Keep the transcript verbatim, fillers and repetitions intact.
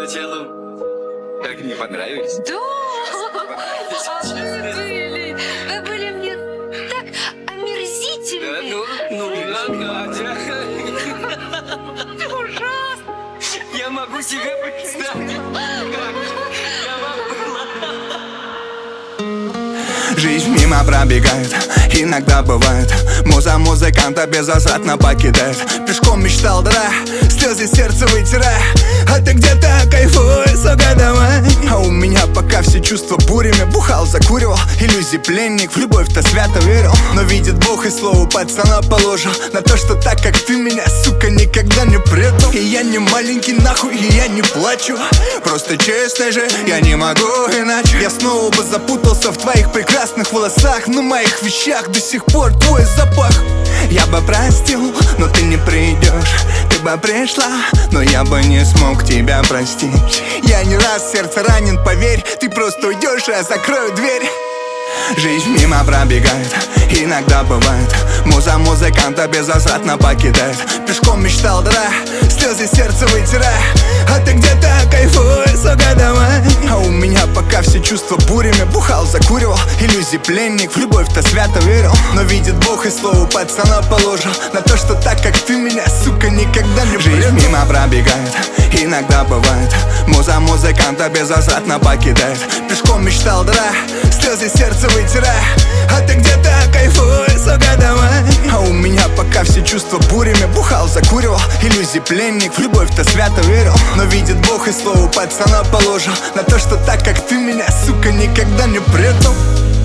поначалу так не понравились. Да, а вы были, вы были мне так Да, омерзительны. ну, ну, Надя. Ужасно. Я могу себе представить, как я могу. Жизнь мимо пробегает, иногда бывает. Муза музыканта безвозвратно покидает. Пешком мечтал, да, слезы сердце вытирая. А ты где-то кайфуй, сука, давай. А у меня пока все чувства бурями. Бухал, закуривал, иллюзий пленник. В любовь-то свято верил, но видит Бог и слово пацана положил на то, что так, как ты меня, сука, никогда не предал. И я не маленький нахуй, и я не плачу. Просто честно же, я не могу иначе. Я снова бы запутался в твоих прекрасных волосах, на моих вещах до сих пор твой запах. Я бы простил, но ты не придешь. Ты бы пришла, но я бы не смог тебя простить. Я не раз сердце ранен, поверь. Ты просто уйдешь, и я закрою дверь. Жизнь мимо пробегает, иногда бывает. Муза музыканта безвозвратно покидает. Пешком мечтал, да, слезы сердце вытирая. А ты где-то кайфуй, сука, давай. А у меня пока все чувства бурями. Бухал, закуривал, иллюзий пленник. В любовь-то свято верил, но видит Бог и слово пацана положил на то, что так, как ты меня, сука, никогда не предал. Жизнь мимо пробегает, иногда бывает. Муза музыканта безвозвратно покидает. Пешком мечтал, да, слезы сердце вытирая. А ты где-то кайфуй, сука, давай. А у меня пока все чувства бурями. Бухал, закуривал, иллюзий пленник. В любовь-то свято верил, но видит Бог и слово пацана положил на то, что так, как ты меня, сука, никогда не предал.